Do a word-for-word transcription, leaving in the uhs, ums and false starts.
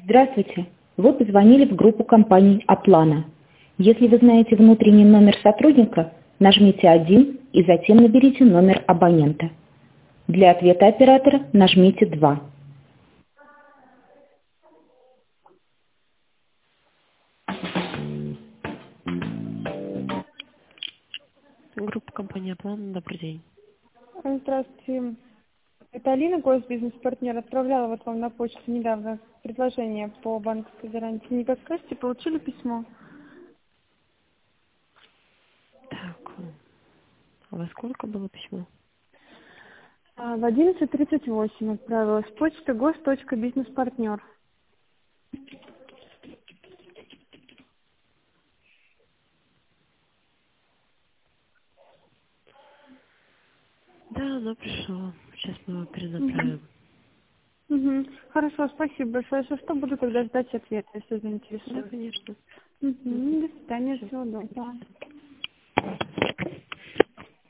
Здравствуйте. Вы позвонили в группу компаний «Аплана». Если вы знаете внутренний номер сотрудника, нажмите один и затем наберите номер абонента. Для ответа оператора нажмите два. Группа компании «Аплан». Добрый день. Здравствуйте. Это Алина, госбизнес-партнер. Отправляла вот вам на почту недавно предложение по банковской гарантии. Не подскажете, получили письмо? Так, а во сколько было письмо? А, в одиннадцать тридцать восемь отправилась. Почта гос.бизнес-партнер. Да, оно пришло. Сейчас мы его перенаправим. Угу. Хорошо, спасибо большое. Если что, буду тогда ждать ответа, если Да, заинтересует. конечно. Угу. До свидания, Всё. всего доброго.